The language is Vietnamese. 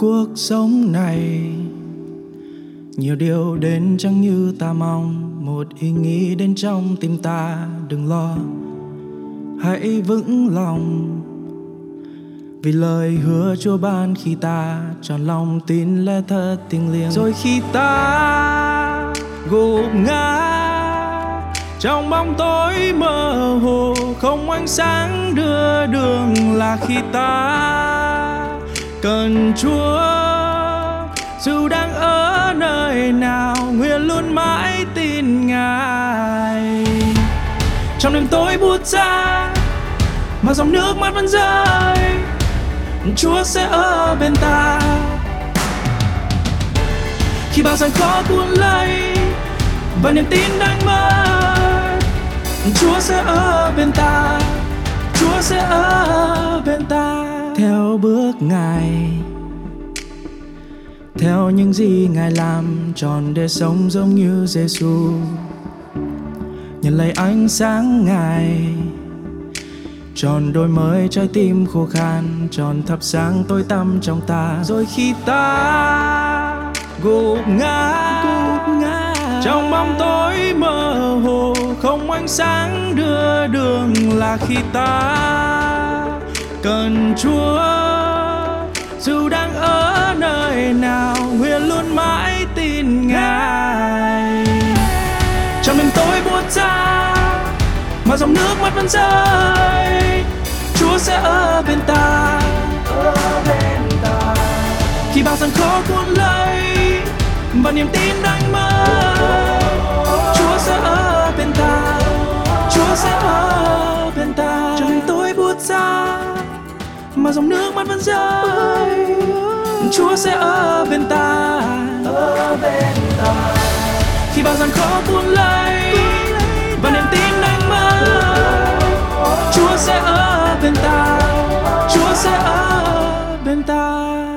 cuộc sống này. Nhiều điều đến chẳng như ta mong, một ý nghĩ đến trong tim ta. Đừng lo, hãy vững lòng, vì lời hứa Chúa ban khi ta tròn lòng tin lẽ thật thiêng liêng. Rồi khi ta gục ngã trong bóng tối mơ hồ, không ánh sáng đưa đường, là khi ta cần Chúa. Dù đang ở nơi nào, nguyện luôn mãi tin Ngài. Trong đêm tối buốt giá mà dòng nước mắt vẫn rơi, Chúa sẽ ở bên ta. Khi bao gian khó cuốn lấy và niềm tin đang mất, Chúa sẽ ở bên ta. Chúa sẽ ở bên ta. Theo bước Ngài, theo những gì Ngài làm, tròn để sống giống như Giêsu. Nhận lấy ánh sáng Ngài, tròn đôi mới trái tim khô khan, tròn thắp sáng tối tăm trong ta. Rồi khi ta gục ngã trong bóng tối mơ hồ, không ánh sáng đưa đường, là khi ta cần Chúa. Dù đang ở nơi nào, nguyện luôn mãi tin Ngài. Trong đêm tối buốt giá mà dòng nước mắt vẫn rơi, Chúa sẽ ở bên ta. Khi bao gian khó cuốn lấy và niềm tin đang mất, Chúa sẽ ở bên ta. Chúa sẽ ở bên ta. Trong đêm tối buốt giá mà dòng nước mắt vẫn rơi, Chúa sẽ ở bên ta. Khi bao gian khó cuốn lấy và niềm tin đang mất, Chúa sẽ ở bên ta. Chúa sẽ ở bên ta.